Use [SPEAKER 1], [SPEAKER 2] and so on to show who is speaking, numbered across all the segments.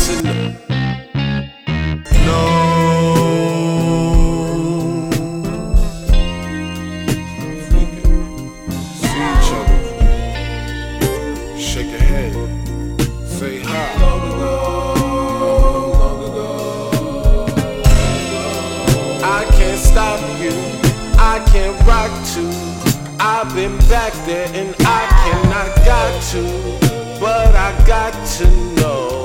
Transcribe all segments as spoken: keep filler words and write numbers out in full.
[SPEAKER 1] to know. No. If we can see each other, shake your head, say hi. Long ago, long ago. I can't stop you, I can't rock to. I've been back there and I cannot got to, but I got to know.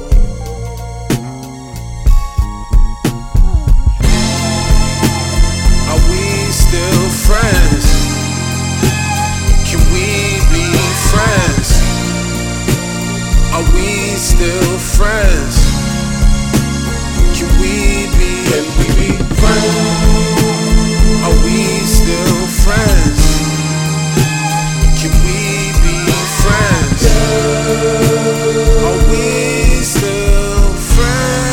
[SPEAKER 1] Are we still friends? Can we be friends? Are we still friends? Can we be, can we be friends? Are we still friends? Can we be friends? Are we still friends?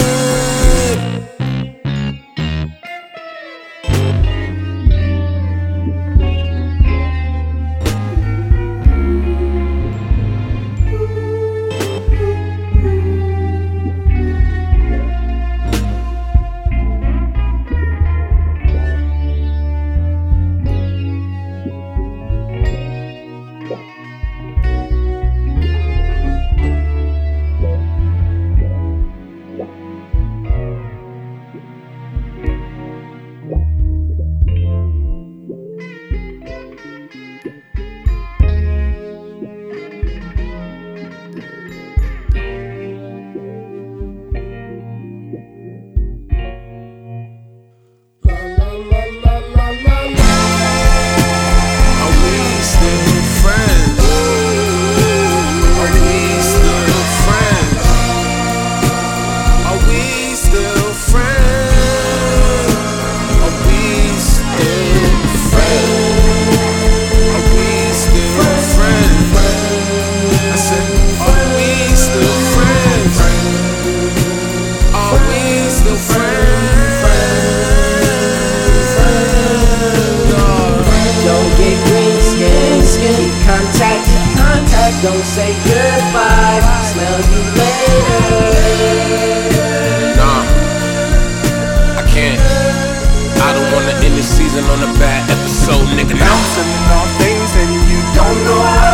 [SPEAKER 2] Contact, contact, don't say goodbye. Smell you later.
[SPEAKER 1] Nah, I can't. I don't wanna end the season on a bad episode, nigga.
[SPEAKER 3] I'm feeling all things and you don't know how.